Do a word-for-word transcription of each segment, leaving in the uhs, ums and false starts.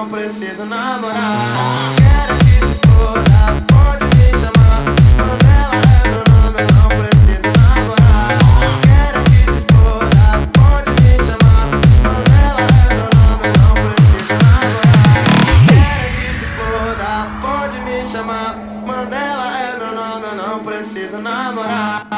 não preciso namorar. Quero que se exploda, pode me chamar. Mandela é meu nome, eu não preciso namorar. Quero que se exploda, pode me chamar. Mandela é meu nome, eu não preciso namorar. Quero que se exploda, pode me chamar. Mandela é meu nome, eu não preciso namorar.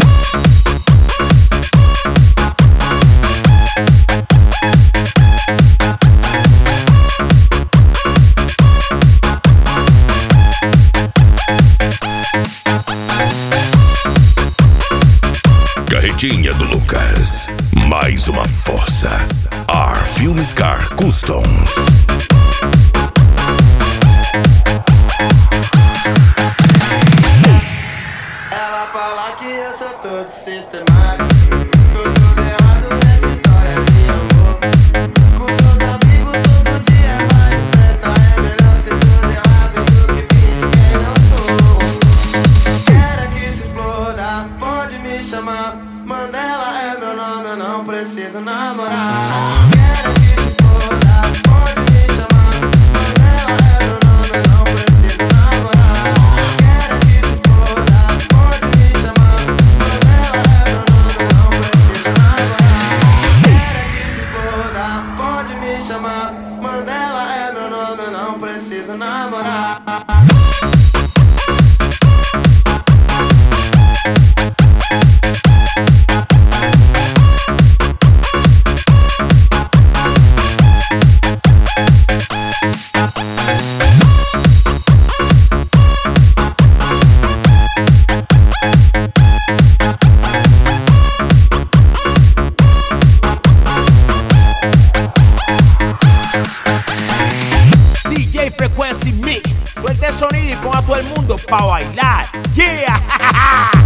Carretinha do Lucas, mais uma força. R Filmes Car Customs. Ela fala que eu sou todo sistemático. Tô tudo errado nessa história de amor. Com meus amigos todo dia vai de festa. É melhor ser tudo errado do que fingir quem não sou. Quero que se exploda, pode me chamar. Mandela é meu nome, eu não preciso namorar. Quero que se exploda, pode me chamar. Mandela é meu nome, eu não preciso namorar. Quero que se exploda, pode me chamar. Mandela é meu nome, eu não preciso namorar. Quero que se exploda, pode me chamar. Mandela é meu nome, eu não preciso namorar. D J Frequency Mix, suelta el sonido y ponga a todo el mundo pa' bailar. Yeah.